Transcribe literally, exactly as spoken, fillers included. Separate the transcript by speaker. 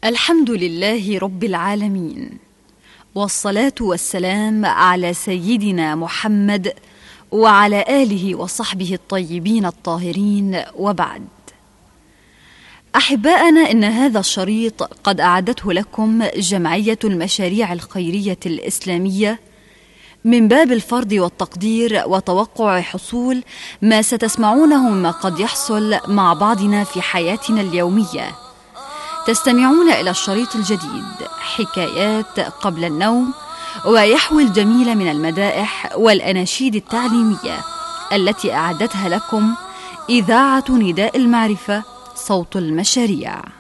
Speaker 1: الحمد لله رب العالمين، والصلاة والسلام على سيدنا محمد وعلى آله وصحبه الطيبين الطاهرين، وبعد. أحباءنا، إن هذا الشريط قد أعدته لكم جمعية المشاريع الخيرية الإسلامية من باب الفرض والتقدير وتوقع حصول ما ستسمعونه مما قد يحصل مع بعضنا في حياتنا اليومية. تستمعون إلى الشريط الجديد حكايات قبل النوم، ويحوي الجميل من المدائح والأناشيد التعليمية التي أعدتها لكم إذاعة نداء المعرفة، صوت المشاريع.